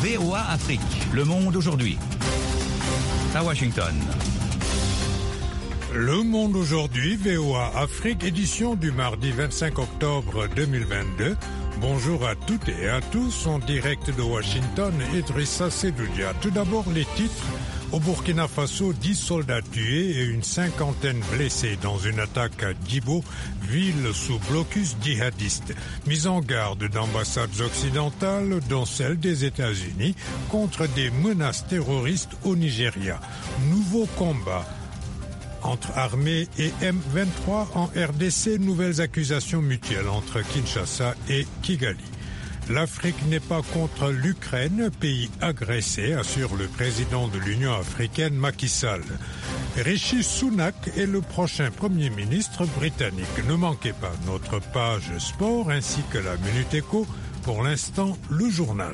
VOA Afrique, le monde aujourd'hui. À Washington. Le monde aujourd'hui, VOA Afrique, édition du mardi 25 octobre 2022. Bonjour à toutes et à tous, en direct de Washington, Idrissa Sedoudia. Tout d'abord, les titres. Au Burkina Faso, 10 soldats tués et une cinquantaine blessés dans une attaque à Djibo, ville sous blocus djihadiste. Mise en garde d'ambassades occidentales, dont celle des États-Unis, contre des menaces terroristes au Nigeria. Nouveau combat entre armée et M23 en RDC, nouvelles accusations mutuelles entre Kinshasa et Kigali. L'Afrique n'est pas contre l'Ukraine, pays agressé, assure le président de l'Union africaine Macky Sall. Rishi Sunak est le prochain Premier ministre britannique. Ne manquez pas notre page sport ainsi que la Minute Éco. Pour l'instant, le journal.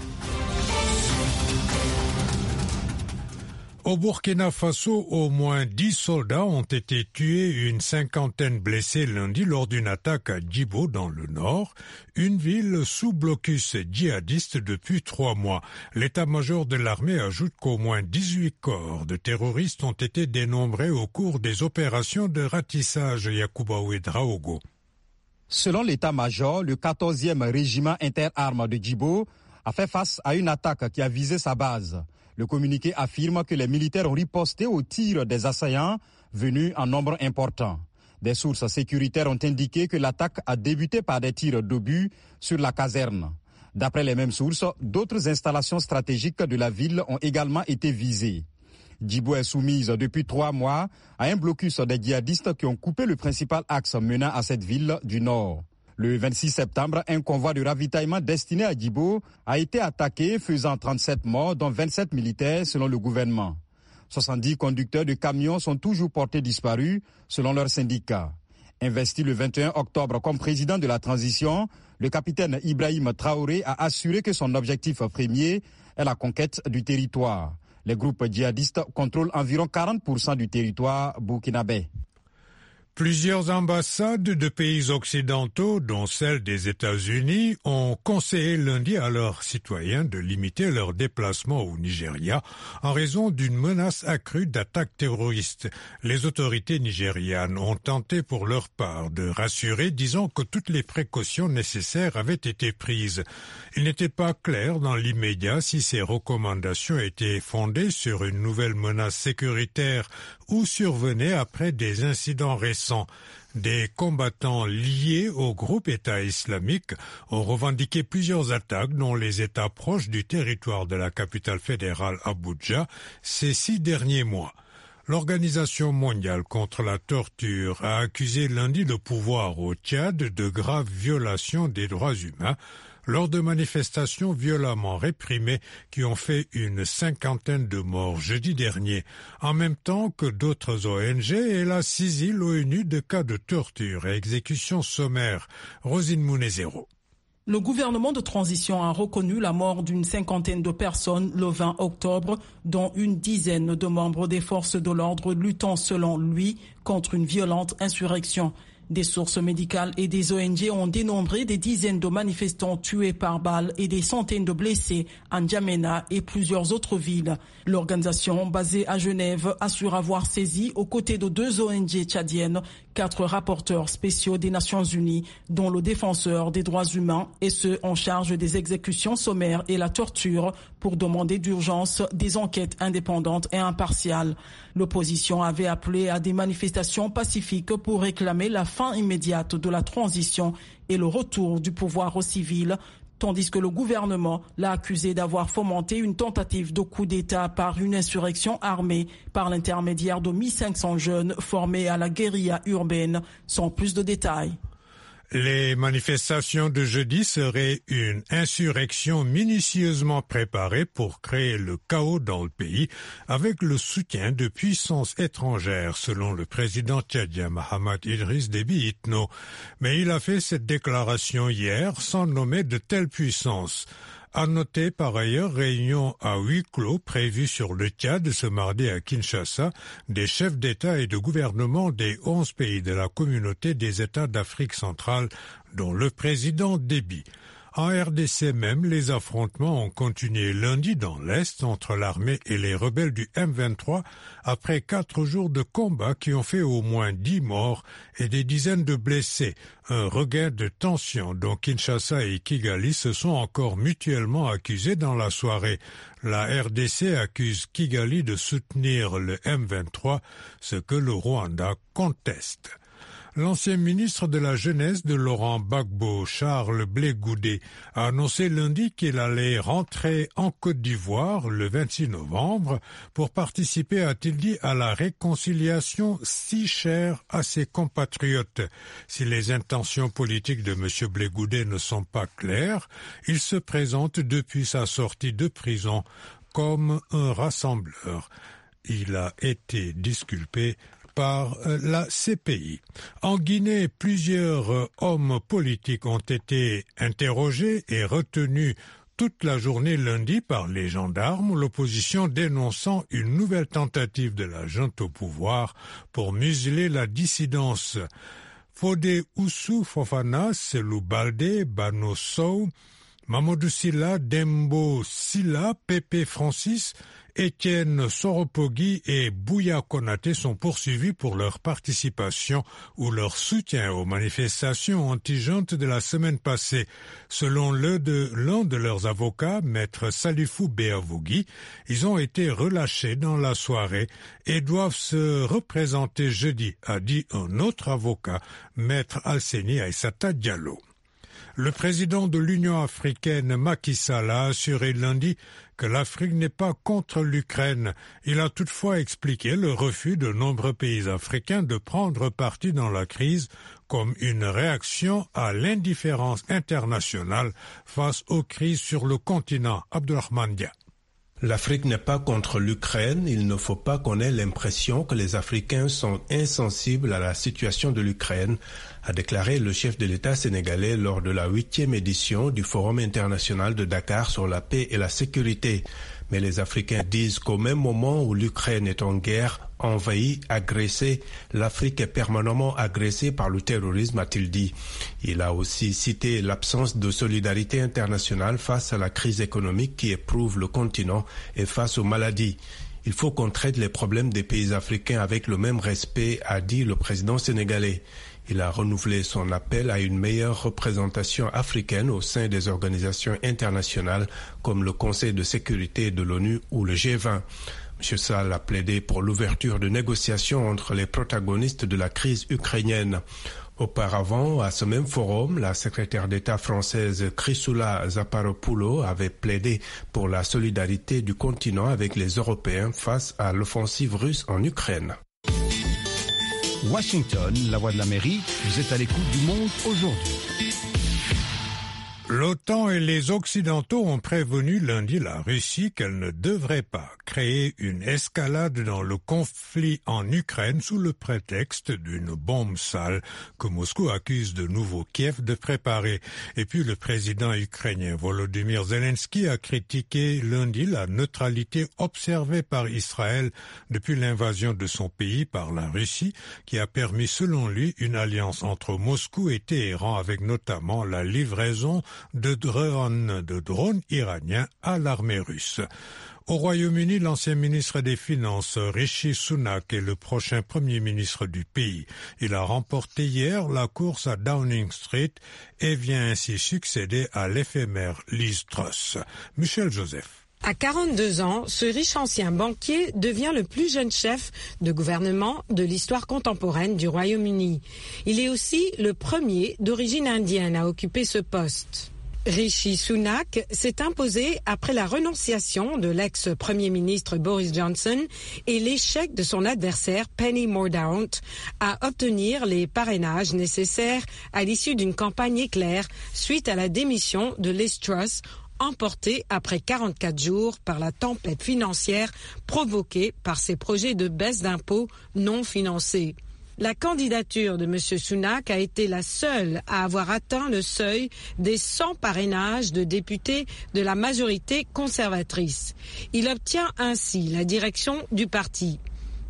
Au Burkina Faso, au moins 10 soldats ont été tués et une cinquantaine blessés lundi lors d'une attaque à Djibo dans le nord, une ville sous blocus djihadiste depuis 3 mois. L'état-major de l'armée ajoute qu'au moins 18 corps de terroristes ont été dénombrés au cours des opérations de ratissage Yakuba Ouedraogo. Selon l'état-major, le 14e régiment interarmes de Djibo a fait face à une attaque qui a visé sa base. Le communiqué affirme que les militaires ont riposté aux tirs des assaillants venus en nombre important. Des sources sécuritaires ont indiqué que l'attaque a débuté par des tirs d'obus sur la caserne. D'après les mêmes sources, d'autres installations stratégiques de la ville ont également été visées. Djibo est soumise depuis 3 mois à un blocus des djihadistes qui ont coupé le principal axe menant à cette ville du nord. Le 26 septembre, un convoi de ravitaillement destiné à Djibo a été attaqué, faisant 37 morts, dont 27 militaires selon le gouvernement. 70 conducteurs de camions sont toujours portés disparus, selon leur syndicat. Investi le 21 octobre comme président de la transition, le capitaine Ibrahim Traoré a assuré que son objectif premier est la conquête du territoire. Les groupes djihadistes contrôlent environ 40% du territoire burkinabé. Plusieurs ambassades de pays occidentaux, dont celle des États-Unis, ont conseillé lundi à leurs citoyens de limiter leurs déplacements au Nigeria en raison d'une menace accrue d'attaques terroristes. Les autorités nigérianes ont tenté pour leur part de rassurer, disant que toutes les précautions nécessaires avaient été prises. Il n'était pas clair dans l'immédiat si ces recommandations étaient fondées sur une nouvelle menace sécuritaire ou survenaient après des incidents récents. Des combattants liés au groupe État islamique ont revendiqué plusieurs attaques dont les États proches du territoire de la capitale fédérale Abuja ces 6 derniers mois. L'Organisation mondiale contre la torture a accusé lundi le pouvoir au Tchad de graves violations des droits humains lors de manifestations violemment réprimées qui ont fait une cinquantaine de morts jeudi dernier, en même temps que d'autres ONG, elle a saisi l'ONU de cas de torture et exécutions sommaires. Rosine Mounezero. Le gouvernement de transition a reconnu la mort d'une cinquantaine de personnes le 20 octobre, dont une dizaine de membres des forces de l'ordre luttant selon lui contre une violente insurrection. Des sources médicales et des ONG ont dénombré des dizaines de manifestants tués par balles et des centaines de blessés à N'Djamena et plusieurs autres villes. L'organisation basée à Genève assure avoir saisi, aux côtés de 2 ONG tchadiennes, 4 rapporteurs spéciaux des Nations Unies, dont le défenseur des droits humains et ceux en charge des exécutions sommaires et la torture, pour demander d'urgence des enquêtes indépendantes et impartiales. L'opposition avait appelé à des manifestations pacifiques pour réclamer la fin immédiate de la transition et le retour du pouvoir aux civils, tandis que le gouvernement l'a accusé d'avoir fomenté une tentative de coup d'État par une insurrection armée par l'intermédiaire de 1500 jeunes formés à la guérilla urbaine, sans plus de détails. Les manifestations de jeudi seraient une insurrection minutieusement préparée pour créer le chaos dans le pays avec le soutien de puissances étrangères, selon le président tchadien Mahamat Idriss Déby Itno. Mais il a fait cette déclaration hier sans nommer de telles puissances. À noter par ailleurs réunion à huis clos prévue sur le Tchad ce mardi à Kinshasa des chefs d'État et de gouvernement des 11 pays de la communauté des États d'Afrique centrale, dont le président Déby. En RDC même, les affrontements ont continué lundi dans l'Est entre l'armée et les rebelles du M23 après 4 jours de combat qui ont fait au moins 10 morts et des dizaines de blessés. Un regain de tension dont Kinshasa et Kigali se sont encore mutuellement accusés dans la soirée. La RDC accuse Kigali de soutenir le M23, ce que le Rwanda conteste. L'ancien ministre de la Jeunesse de Laurent Gbagbo, Charles Blé Goudé, a annoncé lundi qu'il allait rentrer en Côte d'Ivoire le 26 novembre pour participer, a-t-il dit, à la réconciliation si chère à ses compatriotes. Si les intentions politiques de M. Blé Goudé ne sont pas claires, il se présente depuis sa sortie de prison comme un rassembleur. Il a été disculpé par la CPI. En Guinée, plusieurs hommes politiques ont été interrogés et retenus toute la journée lundi par les gendarmes, l'opposition dénonçant une nouvelle tentative de la junte au pouvoir pour museler la dissidence. Fodé Oussou Fofana, Selou Baldé, Bano Sow, Mamadou Sylla, Dembo Sylla, Pépé Francis, Étienne Soropogui et Bouya Konaté sont poursuivis pour leur participation ou leur soutien aux manifestations anti-junte de la semaine passée. Selon l'un de leurs avocats, maître Salifou Béavougui, ils ont été relâchés dans la soirée et doivent se représenter jeudi, a dit un autre avocat, maître Alseni Aïssata Diallo. Le président de l'Union africaine, Macky Sall, a assuré lundi que l'Afrique n'est pas contre l'Ukraine. Il a toutefois expliqué le refus de nombreux pays africains de prendre parti dans la crise comme une réaction à l'indifférence internationale face aux crises sur le continent. Abdourahmane Dia. L'Afrique n'est pas contre l'Ukraine. Il ne faut pas qu'on ait l'impression que les Africains sont insensibles à la situation de l'Ukraine, a déclaré le chef de l'État sénégalais lors de la 8e édition du Forum international de Dakar sur la paix et la sécurité. Mais les Africains disent qu'au même moment où l'Ukraine est en guerre, envahie, agressée, l'Afrique est permanemment agressée par le terrorisme, a-t-il dit. Il a aussi cité l'absence de solidarité internationale face à la crise économique qui éprouve le continent et face aux maladies. Il faut qu'on traite les problèmes des pays africains avec le même respect, a dit le président sénégalais. Il a renouvelé son appel à une meilleure représentation africaine au sein des organisations internationales comme le Conseil de sécurité de l'ONU ou le G20. M. Sall a plaidé pour l'ouverture de négociations entre les protagonistes de la crise ukrainienne. Auparavant, à ce même forum, la secrétaire d'État française Chrysoula Zaparopoulou avait plaidé pour la solidarité du continent avec les Européens face à l'offensive russe en Ukraine. Washington, la voix de l'Amérique, vous êtes à l'écoute du monde aujourd'hui. L'OTAN et les Occidentaux ont prévenu lundi la Russie qu'elle ne devrait pas créer une escalade dans le conflit en Ukraine sous le prétexte d'une bombe sale que Moscou accuse de nouveau Kiev de préparer. Et puis le président ukrainien Volodymyr Zelensky a critiqué lundi la neutralité observée par Israël depuis l'invasion de son pays par la Russie, qui a permis selon lui une alliance entre Moscou et Téhéran avec notamment la livraison de drones iraniens à l'armée russe. Au Royaume-Uni, l'ancien ministre des Finances, Rishi Sunak, est le prochain premier ministre du pays. Il a remporté hier la course à Downing Street et vient ainsi succéder à l'éphémère Liz Truss. Michel Joseph. À 42 ans, ce riche ancien banquier devient le plus jeune chef de gouvernement de l'histoire contemporaine du Royaume-Uni. Il est aussi le premier d'origine indienne à occuper ce poste. Rishi Sunak s'est imposé après la renonciation de l'ex-premier ministre Boris Johnson et l'échec de son adversaire Penny Mordaunt à obtenir les parrainages nécessaires à l'issue d'une campagne éclair suite à la démission de Liz Truss, emportée après 44 jours par la tempête financière provoquée par ses projets de baisse d'impôts non financés. La candidature de M. Sunak a été la seule à avoir atteint le seuil des 100 parrainages de députés de la majorité conservatrice. Il obtient ainsi la direction du parti.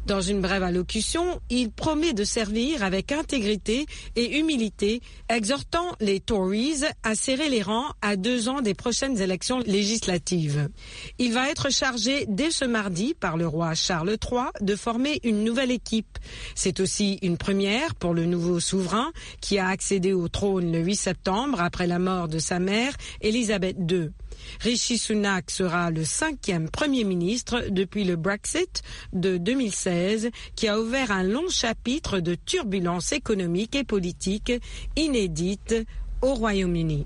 Dans une brève allocution, il promet de servir avec intégrité et humilité, exhortant les Tories à serrer les rangs à 2 ans des prochaines élections législatives. Il va être chargé dès ce mardi par le roi Charles III de former une nouvelle équipe. C'est aussi une première pour le nouveau souverain qui a accédé au trône le 8 septembre après la mort de sa mère, Elisabeth II. Rishi Sunak sera le 5e Premier ministre depuis le Brexit de 2016 qui a ouvert un long chapitre de turbulences économiques et politiques inédites au Royaume-Uni.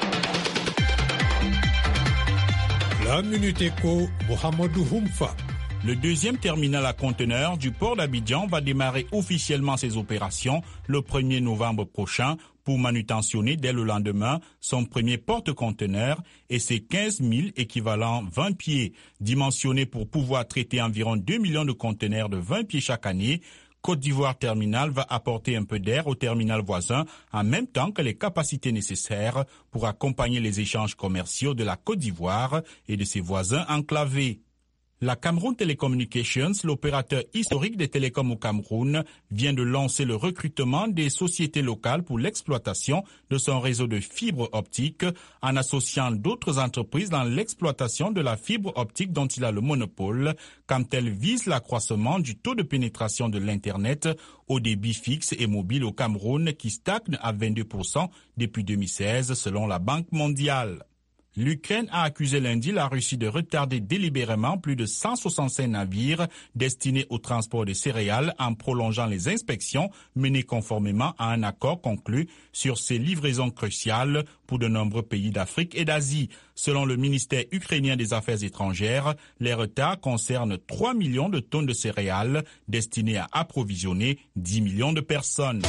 La Minute Éco, Mohamedou Humfa. Le 2e terminal à conteneurs du port d'Abidjan va démarrer officiellement ses opérations le 1er novembre prochain pour manutentionner dès le lendemain son premier porte-conteneurs et ses 15 000 équivalents 20 pieds. Dimensionné pour pouvoir traiter environ 2 millions de conteneurs de 20 pieds chaque année, Côte d'Ivoire Terminal va apporter un peu d'air au terminal voisin en même temps que les capacités nécessaires pour accompagner les échanges commerciaux de la Côte d'Ivoire et de ses voisins enclavés. La Cameroun Telecommunications, l'opérateur historique des télécoms au Cameroun, vient de lancer le recrutement des sociétés locales pour l'exploitation de son réseau de fibre optique en associant d'autres entreprises dans l'exploitation de la fibre optique dont il a le monopole, quand elle vise l'accroissement du taux de pénétration de l'Internet au débit fixe et mobile au Cameroun qui stagne à 22% depuis 2016 selon la Banque mondiale. L'Ukraine a accusé lundi la Russie de retarder délibérément plus de 165 navires destinés au transport de céréales en prolongeant les inspections menées conformément à un accord conclu sur ces livraisons cruciales pour de nombreux pays d'Afrique et d'Asie. Selon le ministère ukrainien des Affaires étrangères, les retards concernent 3 millions de tonnes de céréales destinées à approvisionner 10 millions de personnes.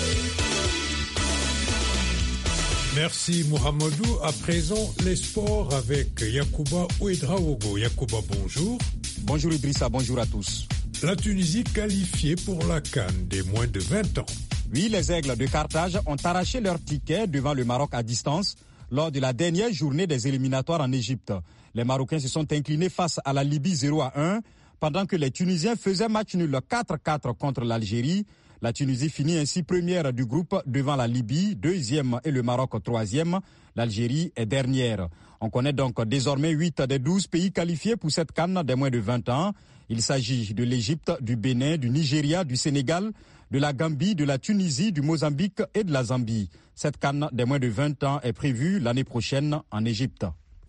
Merci Mohamedou. À présent, les sports avec Yacouba Ouedraogo. Yacouba, bonjour. Bonjour Idrissa, bonjour à tous. La Tunisie qualifiée pour la CAN des moins de 20 ans. Oui, les Aigles de Carthage ont arraché leur ticket devant le Maroc à distance lors de la dernière journée des éliminatoires en Égypte. Les Marocains se sont inclinés face à la Libye 0-1 pendant que les Tunisiens faisaient match nul 4-4 contre l'Algérie. La Tunisie finit ainsi première du groupe devant la Libye, 2e et le Maroc 3e. L'Algérie est dernière. On connaît donc désormais 8 des 12 pays qualifiés pour cette CAN des moins de 20 ans. Il s'agit de l'Égypte, du Bénin, du Nigeria, du Sénégal, de la Gambie, de la Tunisie, du Mozambique et de la Zambie. Cette CAN des moins de 20 ans est prévue l'année prochaine en Égypte.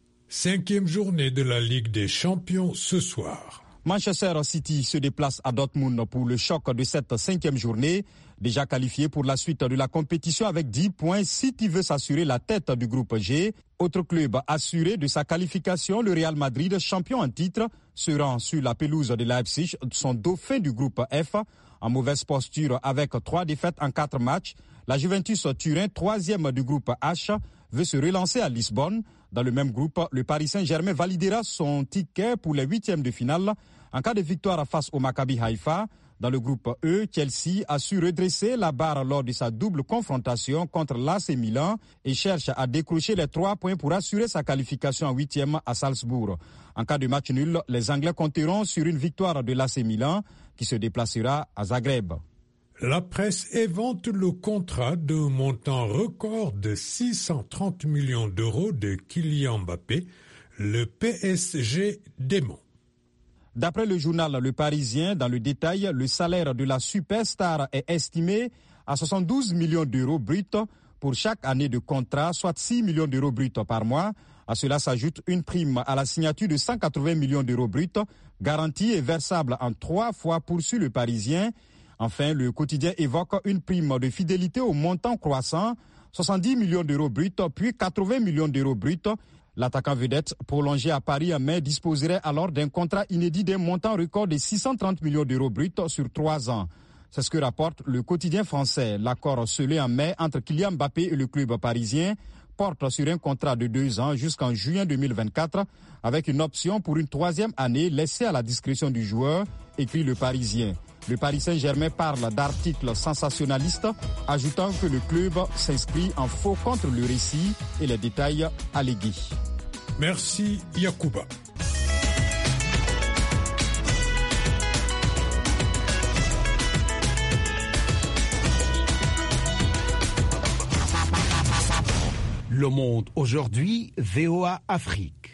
5e journée de la Ligue des Champions ce soir. Manchester City se déplace à Dortmund pour le choc de cette 5e journée. Déjà qualifié pour la suite de la compétition avec 10 points, City veut s'assurer la tête du groupe G. Autre club assuré de sa qualification, le Real Madrid, champion en titre, se rend sur la pelouse de Leipzig, son dauphin du groupe F. En mauvaise posture avec 3 défaites en 4 matchs, la Juventus Turin, 3e du groupe H, veut se relancer à Lisbonne. Dans le même groupe, le Paris Saint-Germain validera son ticket pour les 8e de finale en cas de victoire face au Maccabi Haïfa. Dans le groupe E, Chelsea a su redresser la barre lors de sa double confrontation contre l'AC Milan et cherche à décrocher les 3 points pour assurer sa qualification en 8e à Salzbourg. En cas de match nul, les Anglais compteront sur une victoire de l'AC Milan qui se déplacera à Zagreb. La presse évente le contrat d'un montant record de 630 millions d'euros de Kylian Mbappé. Le PSG dément. D'après le journal Le Parisien, dans le détail, le salaire de la superstar est estimé à 72 millions d'euros bruts pour chaque année de contrat, soit 6 millions d'euros bruts par mois. À cela s'ajoute une prime à la signature de 180 millions d'euros bruts, garantie et versable en 3 fois, poursuit Le Parisien. Enfin, le quotidien évoque une prime de fidélité au montant croissant, 70 millions d'euros bruts, puis 80 millions d'euros bruts. L'attaquant vedette, prolongé à Paris en mai, disposerait alors d'un contrat inédit d'un montant record de 630 millions d'euros bruts sur 3 ans. C'est ce que rapporte le quotidien français. L'accord scellé en mai entre Kylian Mbappé et le club parisien porte sur un contrat de 2 ans jusqu'en juin 2024, avec une option pour une 3e année laissée à la discrétion du joueur, écrit Le Parisien. Le Paris Saint-Germain parle d'articles sensationnalistes, ajoutant que le club s'inscrit en faux contre le récit et les détails allégués. Merci Yacouba. Le Monde aujourd'hui, VOA Afrique.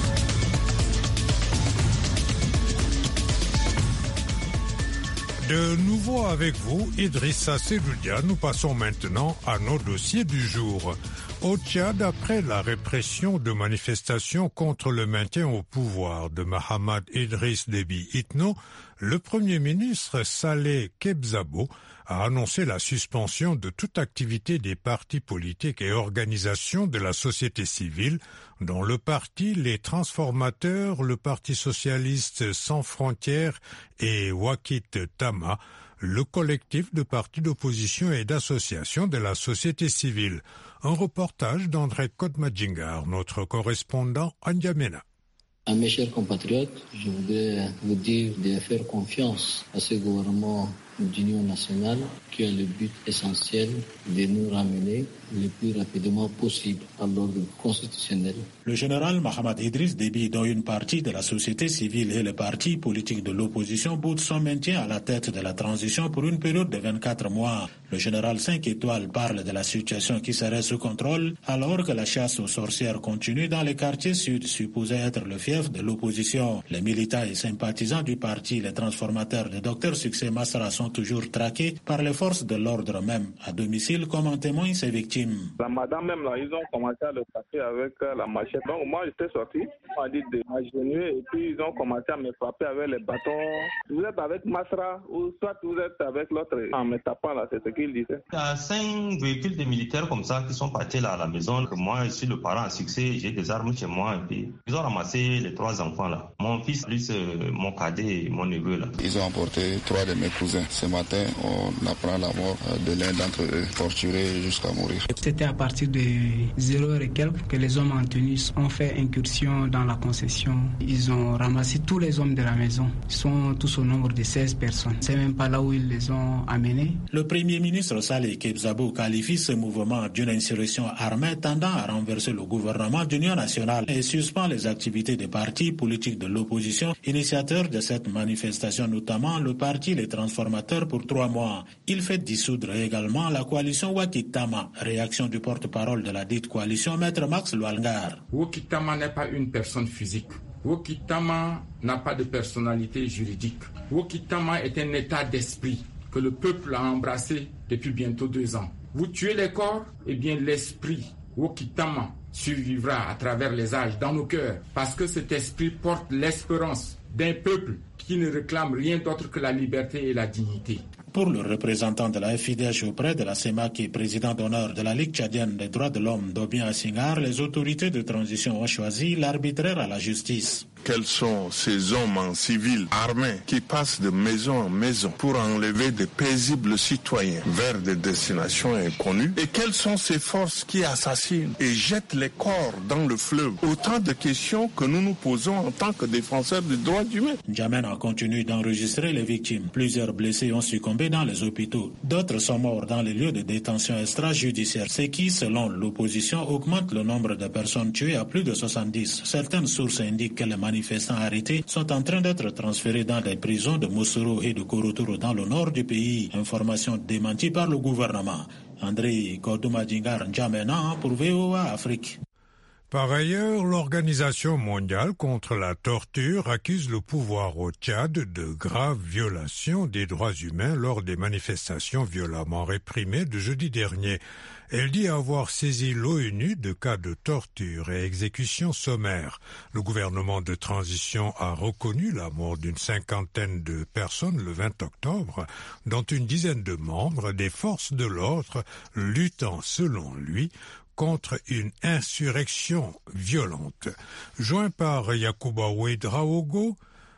De nouveau avec vous, Idrissa Seloudia. Nous passons maintenant à nos dossiers du jour. Au Tchad, après la répression de manifestations contre le maintien au pouvoir de Mahamad Idriss Déby Itno, le Premier ministre Saleh Kebzabo a annoncé la suspension de toute activité des partis politiques et organisations de la société civile, dont le parti Les Transformateurs, le Parti socialiste sans frontières et Wakit Tama, le collectif de partis d'opposition et d'associations de la société civile. Un reportage d'André Kodmadjingar, notre correspondant à N'Djamena. À mes chers compatriotes, je voudrais vous dire de faire confiance à ce gouvernement d'union nationale qui a le but essentiel de nous ramener le plus rapidement possible à l'ordre constitutionnel. Le général Mahamad Idriss Déby, dont une partie de la société civile et le parti politique de l'opposition boudent son maintien à la tête de la transition pour une période de 24 mois. Le général 5 étoiles parle de la situation qui serait sous contrôle alors que la chasse aux sorcières continue dans les quartiers sud supposés être le fief de l'opposition. Les militants et sympathisants du parti Les Transformateurs de Dr Succès Masra sont toujours traqués par les forces de l'ordre même à domicile, comme en témoignent ses victimes. La madame même là, ils ont commencé à le frapper avec la machette. Donc moi j'étais sorti, on m'a dit de m'agenouiller et puis ils ont commencé à me frapper avec les bâtons. Vous êtes avec Masra ou soit vous êtes avec l'autre en me tapant là, c'est ce qu'il disait. Il y a 5 véhicules de militaires comme ça qui sont partis là à la maison. Moi je suis le parent à Succès, j'ai des armes chez moi et puis ils ont ramassé les 3 enfants là. Mon fils plus mon cadet et mon neveu là. Ils ont emporté 3 de mes cousins. Ce matin on apprend la mort de l'un d'entre eux, torturé jusqu'à mourir. C'était à partir de 0h et quelques que les hommes en tenue ont fait incursion dans la concession. Ils ont ramassé tous les hommes de la maison. Ils sont tous au nombre de 16 personnes. C'est même pas là où ils les ont amenés. Le Premier ministre Saleh Kebzabo qualifie ce mouvement d'une insurrection armée tendant à renverser le gouvernement d'union nationale et suspend les activités des partis politiques de l'opposition, initiateurs de cette manifestation, notamment le parti Les Transformateurs pour 3 mois. Il fait dissoudre également la coalition Wakitama. Réaction du porte-parole de la dite coalition, Maître Max Lualgar. Wakitama n'est pas une personne physique. Wakitama n'a pas de personnalité juridique. Wakitama est un état d'esprit que le peuple a embrassé depuis bientôt 2 ans. Vous tuez les corps, eh bien l'esprit Wakitama survivra à travers les âges dans nos cœurs parce que cet esprit porte l'espérance d'un peuple qui ne réclame rien d'autre que la liberté et la dignité. Pour le représentant de la FIDH auprès de la CEMAC et président d'honneur de la Ligue tchadienne des droits de l'homme, Dobien Assingar, les autorités de transition ont choisi l'arbitraire à la justice. Quels sont ces hommes en civil armés qui passent de maison en maison pour enlever de paisibles citoyens vers des destinations inconnues? Et quelles sont ces forces qui assassinent et jettent les corps dans le fleuve? Autant de questions que nous nous posons en tant que défenseurs des droits humains. N'Djamena continue d'enregistrer les victimes. Plusieurs blessés ont succombé dans les hôpitaux. D'autres sont morts dans les lieux de détention extrajudiciaire. Ce qui, selon l'opposition, augmente le nombre de personnes tuées à plus de 70. Certaines sources indiquent que les manifestants arrêtés sont en train d'être transférés dans des prisons de Moussoro et de Korotoro dans le nord du pays. Information démentie par le gouvernement. André Kodoumadjingar N'Djamena pour VOA Afrique. Par ailleurs, l'Organisation mondiale contre la torture accuse le pouvoir au Tchad de graves violations des droits humains lors des manifestations violemment réprimées de jeudi dernier. Elle dit avoir saisi l'ONU de cas de torture et exécutions sommaires. Le gouvernement de transition a reconnu la mort d'une 50aine de personnes le 20 octobre, dont une dizaine de membres des forces de l'ordre luttant, selon lui, contre une insurrection violente. Joint par Yacouba Ouedraogo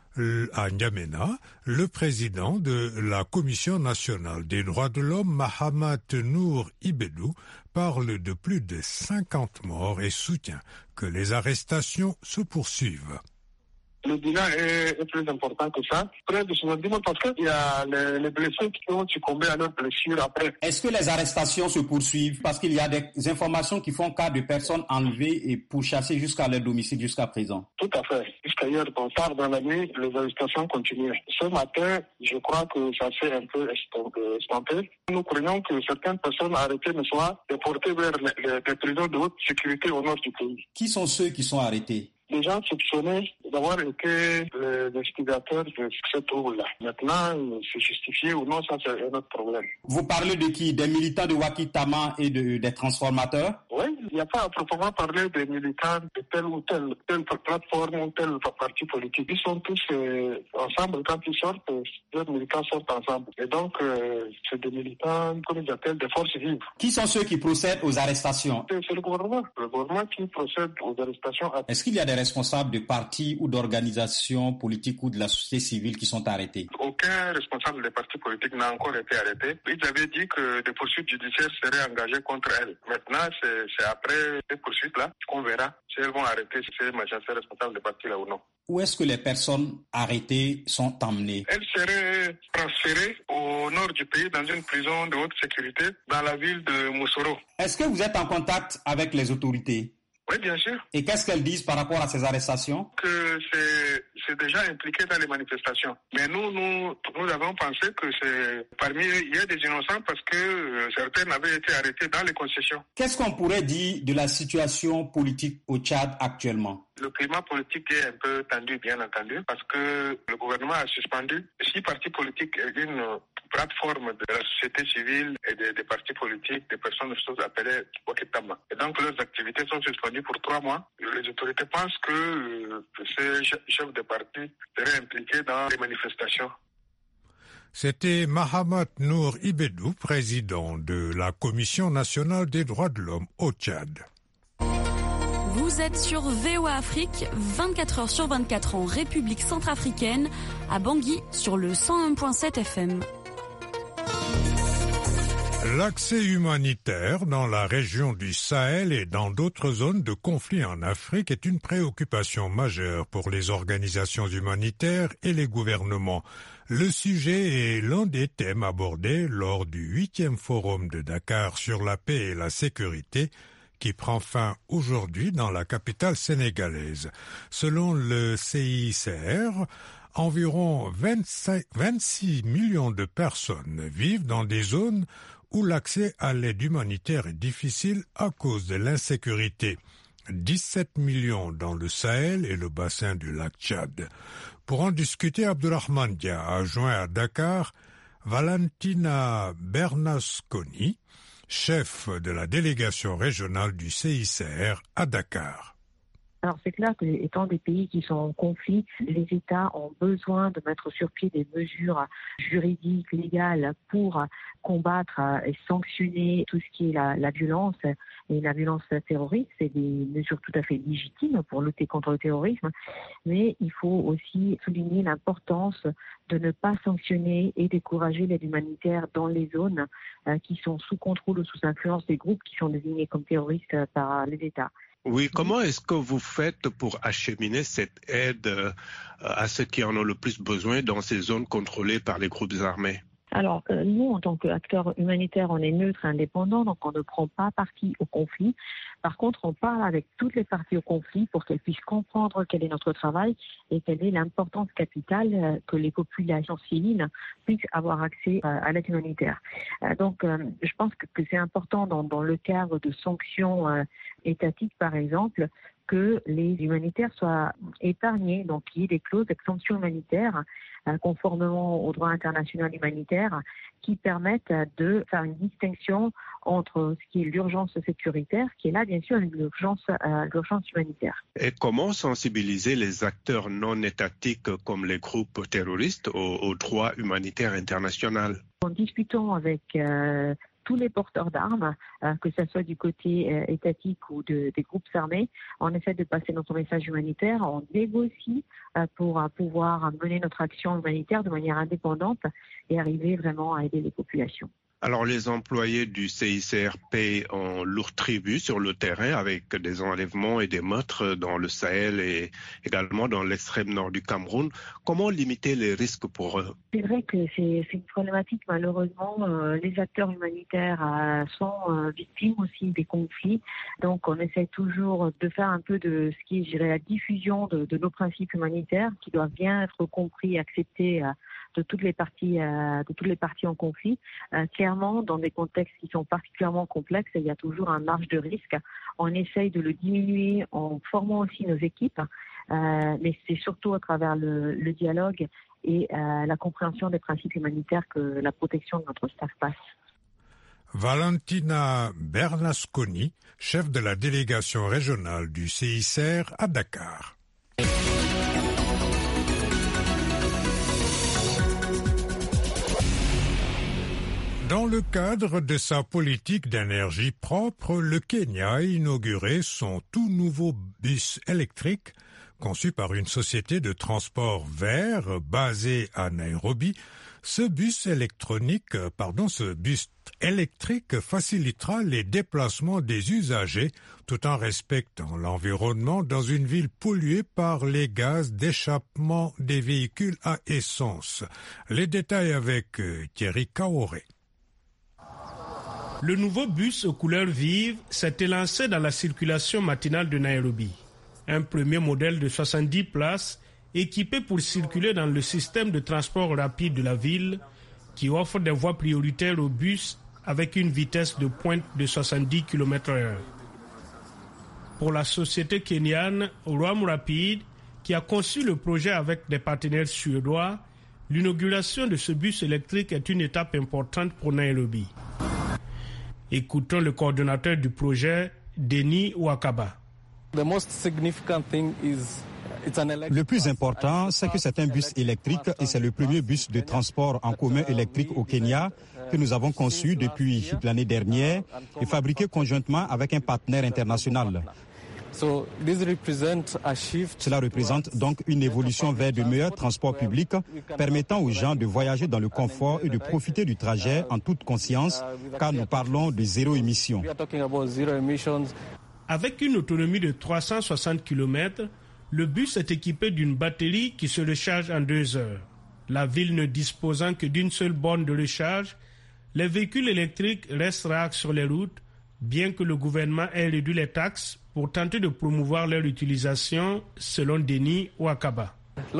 à N'Djamena, le président de la Commission nationale des droits de l'homme, Mahamat Nour Ibedou, parle de plus de 50 morts et soutient que les arrestations se poursuivent. Le bilan est plus important que ça. Près de 70 parce qu'il y a les blessés qui ont succombé à leurs blessures après. Est-ce que les arrestations se poursuivent? Parce qu'il y a des informations qui font cas de personnes enlevées et pourchassées jusqu'à leur domicile jusqu'à présent. Tout à fait. Jusqu'à hier, tard dans la nuit, les arrestations continuent. Ce matin, je crois que ça s'est un peu estompé. Nous craignons que certaines personnes arrêtées ne soient déportées vers les prisons de haute sécurité au nord du pays. Qui sont ceux qui sont arrêtés? Les gens soupçonnés d'avoir été les instigateurs de ce trouble-là. Maintenant, se justifier ou non, ça c'est un autre problème. Vous parlez de qui? Des militants de Wakitama et des transformateurs? Oui, il n'y a pas à proprement parler des militants de telle ou telle plateforme ou tel parti politique. Ils sont tous ensemble. Quand ils sortent, les militants sortent ensemble. Et donc, c'est des militants, comme ils appellent, des forces vives. Qui sont ceux qui procèdent aux arrestations? C'est le gouvernement. Le gouvernement qui procède aux arrestations. Est-ce qu'il y a des responsables de partis ou d'organisations politiques ou de la société civile qui sont arrêtés? Aucun responsable des partis politiques n'a encore été arrêté. Ils avaient dit que des poursuites judiciaires seraient engagées contre elles. Maintenant, c'est après ces poursuites-là qu'on verra si elles vont arrêter ces magistrats responsables des partis là ou non. Où est-ce que les personnes arrêtées sont emmenées? Elles seraient transférées au nord du pays dans une prison de haute sécurité dans la ville de Moussoro. Est-ce que vous êtes en contact avec les autorités? Oui, bien sûr. Et qu'est-ce qu'elles disent par rapport à ces arrestations? Que c'est déjà impliqué dans les manifestations. Mais nous avons pensé que parmi eux, il y a des innocents parce que certains avaient été arrêtés dans les concessions. Qu'est-ce qu'on pourrait dire de la situation politique au Tchad actuellement? Le climat politique est un peu tendu, bien entendu, parce que le gouvernement a suspendu 6 partis politiques et une plateforme de la société civile et des partis politiques, des personnes appelées Wakitama. Et donc leurs activités sont suspendues pour 3 mois. Les autorités pensent que ces chefs de parti seraient impliqués dans les manifestations. C'était Mahamat Nour Ibedou, président de la Commission nationale des droits de l'homme au Tchad. Vous êtes sur VOA Afrique, 24 heures sur 24 en République centrafricaine, à Bangui sur le 101.7 FM. L'accès humanitaire dans la région du Sahel et dans d'autres zones de conflit en Afrique est une préoccupation majeure pour les organisations humanitaires et les gouvernements. Le sujet est l'un des thèmes abordés lors du 8e forum de Dakar sur la paix et la sécurité qui prend fin aujourd'hui dans la capitale sénégalaise. Selon le CICR, environ 26 millions de personnes vivent dans des zones où l'accès à l'aide humanitaire est difficile à cause de l'insécurité. 17 millions dans le Sahel et le bassin du lac Tchad. Pour en discuter, Abdourahmane Dia a joint à Dakar Valentina Bernasconi, chef de la délégation régionale du CICR à Dakar. Alors c'est clair que étant des pays qui sont en conflit, les États ont besoin de mettre sur pied des mesures juridiques, légales pour combattre et sanctionner tout ce qui est la violence et la violence terroriste. C'est des mesures tout à fait légitimes pour lutter contre le terrorisme, mais il faut aussi souligner l'importance de ne pas sanctionner et décourager l'aide humanitaire dans les zones qui sont sous contrôle ou sous influence des groupes qui sont désignés comme terroristes par les États. Oui, comment est-ce que vous faites pour acheminer cette aide à ceux qui en ont le plus besoin dans ces zones contrôlées par les groupes armés? Alors, nous, en tant qu'acteurs humanitaires, on est neutre et indépendant, donc on ne prend pas parti au conflit. Par contre, on parle avec toutes les parties au conflit pour qu'elles puissent comprendre quel est notre travail et quelle est l'importance capitale que les populations civiles puissent avoir accès à l'aide humanitaire. Donc, je pense que c'est important dans le cadre de sanctions étatiques, par exemple, que les humanitaires soient épargnés, donc qu'il y ait des clauses d'exemption humanitaire conformément au droit international humanitaire qui permettent de faire une distinction entre ce qui est l'urgence sécuritaire, qui est là bien sûr l'urgence humanitaire. Et comment sensibiliser les acteurs non étatiques comme les groupes terroristes au droit humanitaire international? En discutant avec tous les porteurs d'armes, que ce soit du côté étatique ou des groupes armés, on essaie de passer notre message humanitaire, on négocie pour pouvoir mener notre action humanitaire de manière indépendante et arriver vraiment à aider les populations. Alors les employés du CICR payent en lourd tribut sur le terrain avec des enlèvements et des meurtres dans le Sahel et également dans l'extrême nord du Cameroun. Comment limiter les risques pour eux? C'est vrai que c'est une problématique. Malheureusement, les acteurs humanitaires sont victimes aussi des conflits. Donc on essaie toujours de faire un peu de ce qui est, je dirais, la diffusion de nos principes humanitaires qui doivent bien être compris et acceptés de toutes les parties en conflit. Clairement, dans des contextes qui sont particulièrement complexes, il y a toujours un marge de risque. On essaye de le diminuer en formant aussi nos équipes, mais c'est surtout à travers le dialogue et la compréhension des principes humanitaires que la protection de notre staff passe. Valentina Bernasconi, chef de la délégation régionale du CICR à Dakar. Dans le cadre de sa politique d'énergie propre, le Kenya a inauguré son tout nouveau bus électrique conçu par une société de transport vert basée à Nairobi. Ce bus électrique facilitera les déplacements des usagers tout en respectant l'environnement dans une ville polluée par les gaz d'échappement des véhicules à essence. Les détails avec Thierry Kaoré. Le nouveau bus aux couleurs vives s'est élancé dans la circulation matinale de Nairobi. Un premier modèle de 70 places équipé pour circuler dans le système de transport rapide de la ville qui offre des voies prioritaires aux bus avec une vitesse de pointe de 70 km/h. Pour la société kenyane Ram Rapid, qui a conçu le projet avec des partenaires suédois, l'inauguration de ce bus électrique est une étape importante pour Nairobi. Écoutons le coordonnateur du projet, Denis Wakaba. Le plus important, c'est que c'est un bus électrique et c'est le premier bus de transport en commun électrique au Kenya que nous avons conçu depuis l'année dernière et fabriqué conjointement avec un partenaire international. Cela représente donc une évolution vers de meilleurs transports publics permettant aux gens de voyager dans le confort et de profiter du trajet en toute conscience car nous parlons de zéro émission. Avec une autonomie de 360 km, le bus est équipé d'une batterie qui se recharge en 2 heures. La ville ne disposant que d'une seule borne de recharge, les véhicules électriques restent rares sur les routes, bien que le gouvernement ait réduit les taxes pour tenter de promouvoir leur utilisation, selon Denis Wakaba.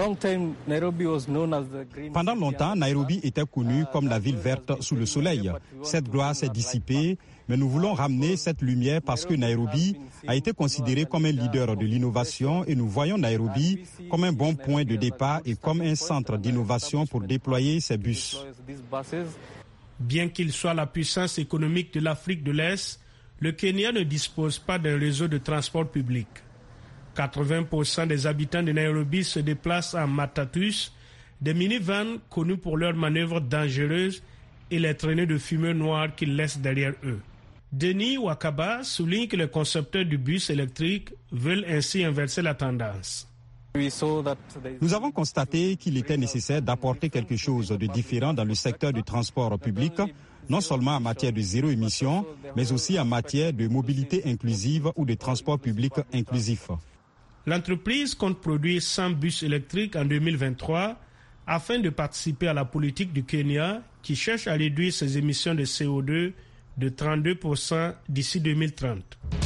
Pendant longtemps, Nairobi était connue comme la ville verte sous le soleil. Cette gloire s'est dissipée, mais nous voulons ramener cette lumière parce que Nairobi a été considéré comme un leader de l'innovation et nous voyons Nairobi comme un bon point de départ et comme un centre d'innovation pour déployer ces bus. Bien qu'il soit la puissance économique de l'Afrique de l'Est, le Kenya ne dispose pas d'un réseau de transport public. 80% des habitants de Nairobi se déplacent en matatus, des minivans connus pour leurs manœuvres dangereuses et les traînées de fumée noire qu'ils laissent derrière eux. Denis Wakaba souligne que les concepteurs du bus électrique veulent ainsi inverser la tendance. Nous avons constaté qu'il était nécessaire d'apporter quelque chose de différent dans le secteur du transport public, non seulement en matière de zéro émission, mais aussi en matière de mobilité inclusive ou de transport public inclusif. L'entreprise compte produire 100 bus électriques en 2023 afin de participer à la politique du Kenya qui cherche à réduire ses émissions de CO2 de 32% d'ici 2030.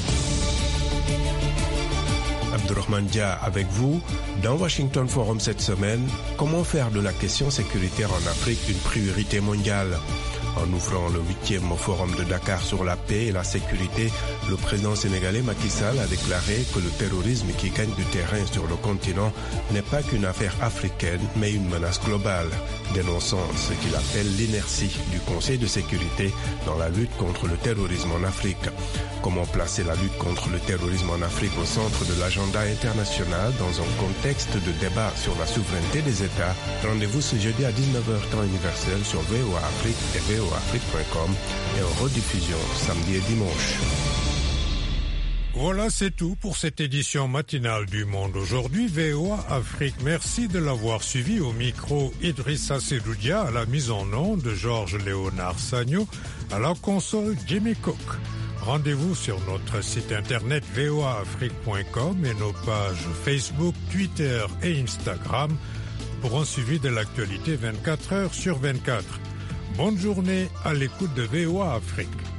Abdourahmane Dia avec vous. Dans Washington Forum cette semaine, comment faire de la question sécuritaire en Afrique une priorité mondiale? En ouvrant le 8e forum de Dakar sur la paix et la sécurité, le président sénégalais Macky Sall a déclaré que le terrorisme qui gagne du terrain sur le continent n'est pas qu'une affaire africaine, mais une menace globale, dénonçant ce qu'il appelle l'inertie du Conseil de sécurité dans la lutte contre le terrorisme en Afrique. Comment placer la lutte contre le terrorisme en Afrique au centre de l'agenda international dans un contexte de débat sur la souveraineté des États? Rendez-vous ce jeudi à 19h temps universel sur VOA Afrique et voaafrique.com et en rediffusion samedi et dimanche. Voilà, c'est tout pour cette édition matinale du Monde aujourd'hui. VOA Afrique, merci de l'avoir suivi. Au micro, Idrissa Sedoudia, à la mise en onde, Georges-Léonard Sagno, à la console, Jimmy Cook. Rendez-vous sur notre site internet voaafrique.com et nos pages Facebook, Twitter et Instagram pour un suivi de l'actualité 24 heures sur 24. Bonne journée à l'écoute de VOA Afrique.